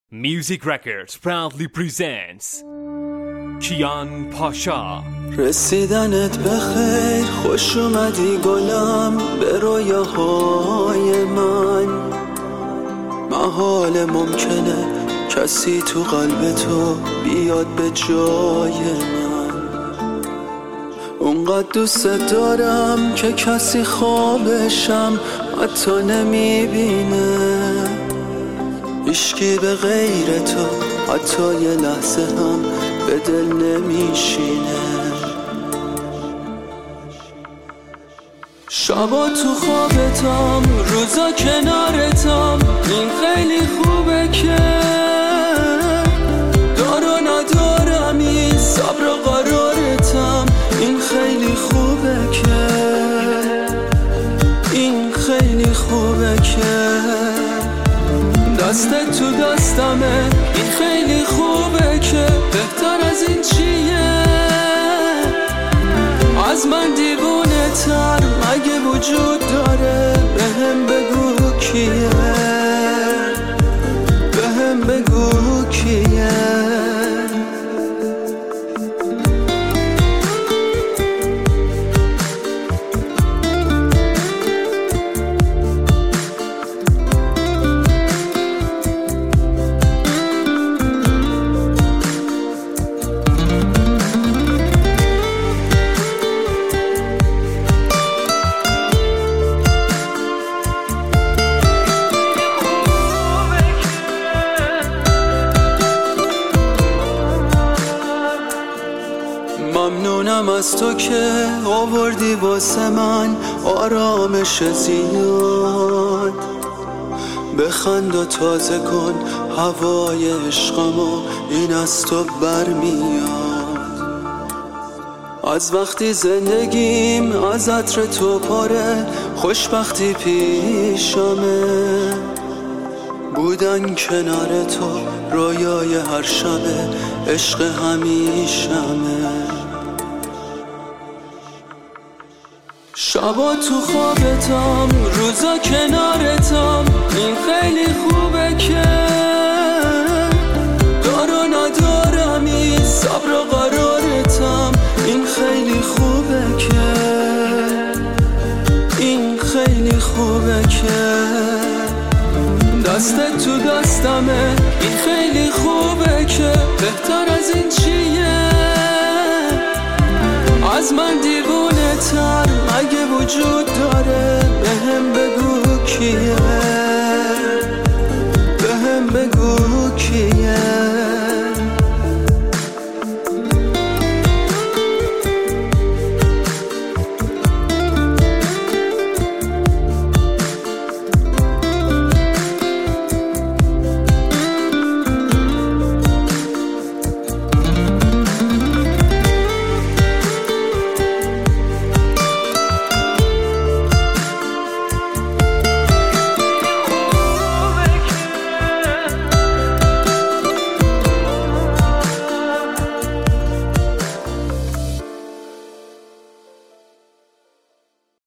Music Records proudly presents کیان پاشا. رسیدنت بخیر، خوش اومدی گلم به رویاهای من. محال ممکنه کسی تو قلب تو بیاد به جای من. اونقدر دوست دارم که کسی خوابشم حتی نمیبینه. هیچکی به غیر تو حتی یه لحظه هم به دل نمیشینه. شبا تو خوابتم، روزا کنارتم، این خیلی خوبه که دار و ندارمی، صبر و قرارتم، این خیلی خوبه که، این خیلی خوبه که دستت تو دستمه، این خیلی خوبه که بهتر از این چیه؟ از من دیوونه تر مگه وجود داره؟ بهم بگو کیه، بهم بگو کیه. ممنونم از تو که آوردی واسه من آرامش زیاد. بخند و تازه کن هوای عشقمو، این از تو برمیاد. از وقتی زندگیم از عطر تو پاره، خوشبختی پیشمه. بودن کنار تو رویای هر شبه، عشق همیشمه. شبا تو خوابتم، روزا کنارتم، این خیلی خوبه که دار و ندارمی، صبر و قرارتم، این خیلی خوبه که، این خیلی خوبه که دستت تو دستمه، این خیلی خوبه که بهتر از این چیه؟ از من دیوونه تر مگه وجود داره؟ بهم بگو کیه.